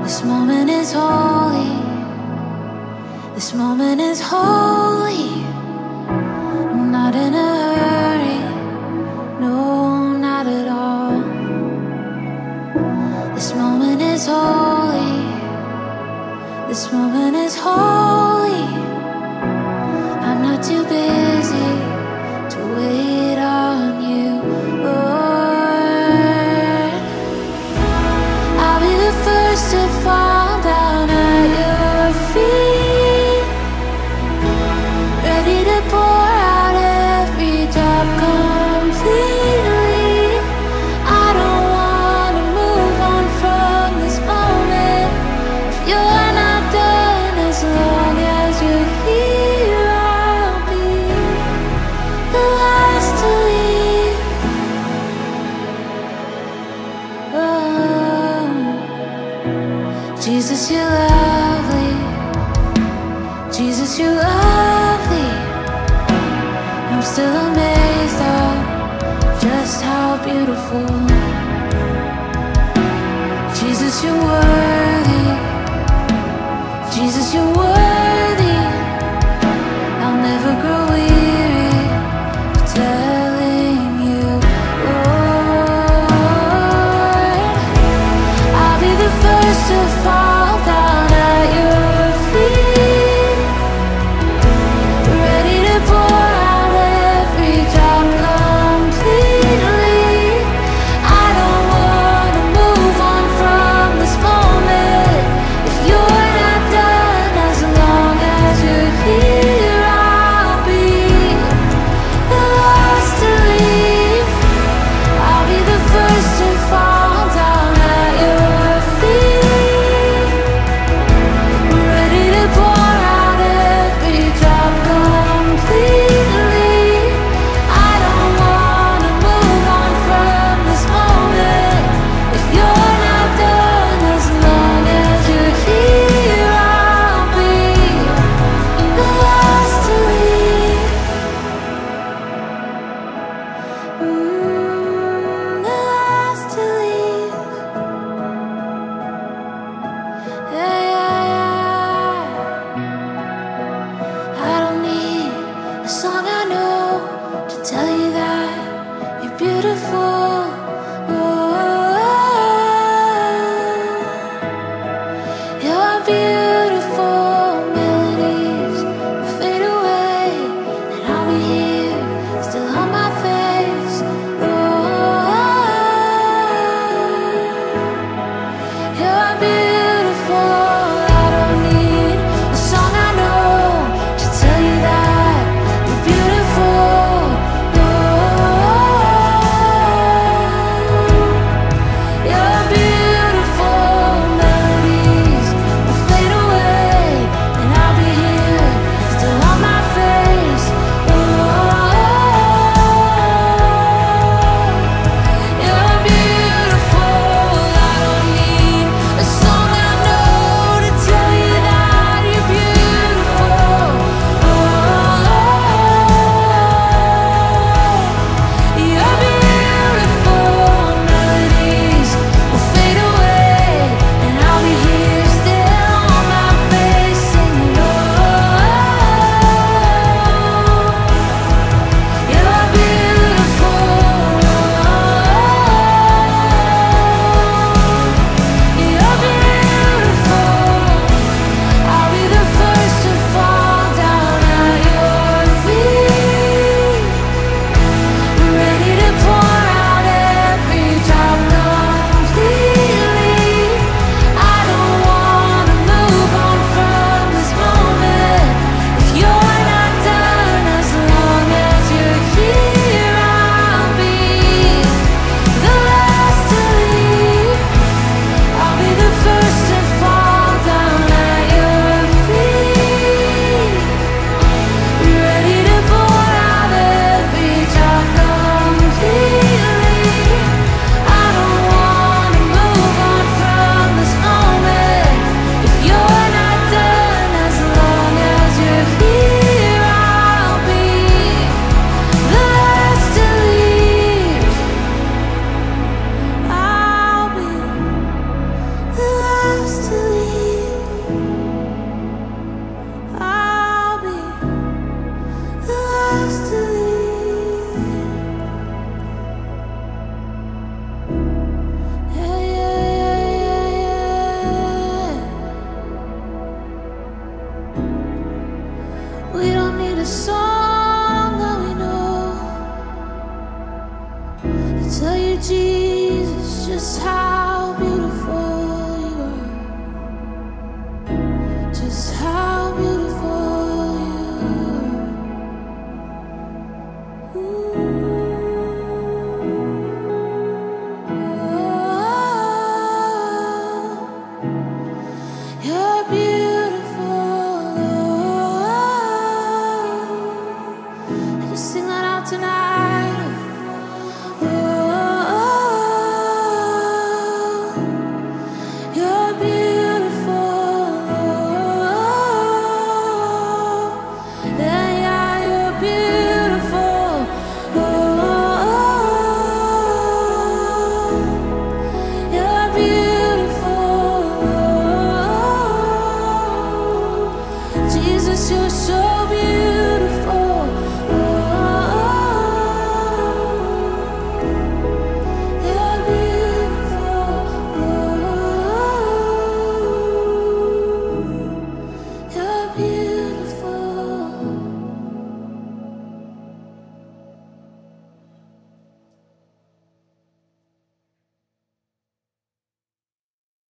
This moment is holy. This moment is holy. I'm not in a hurry. No, not at all. This moment is holy. This moment is holy. I'm not too busy to wait on you, Lord. I'll be the first to fall down at your feet, ready to pour out every drop completely. I don't want to move on from this moment. If you're not done, as long as you're here, I'll be the last to leave. Oh, Jesus, you're lovely. Jesus, you're lovely. I'm still amazed at just how beautiful. Jesus, you're worthy. Jesus, you're worthy. I'll never grow weary of telling you, Lord. I'll be the first to fall down at your feet, ready to pour out every drop completely. I don't want to move on from this moment. If you're not done, as long as you're here, I'll be the last to leave. I'll be the first to fall down at your feet, ready to pour out every drop completely. I don't want to move on from this moment. If you're not done, as long as you're here, I'll be the last to leave. The last to leave. Yeah, yeah, yeah. I don't need a song I know to tell you that you're beautiful. Oh, your beautiful melodies will fade away, and I'll be here, still on my face. Oh, your beautiful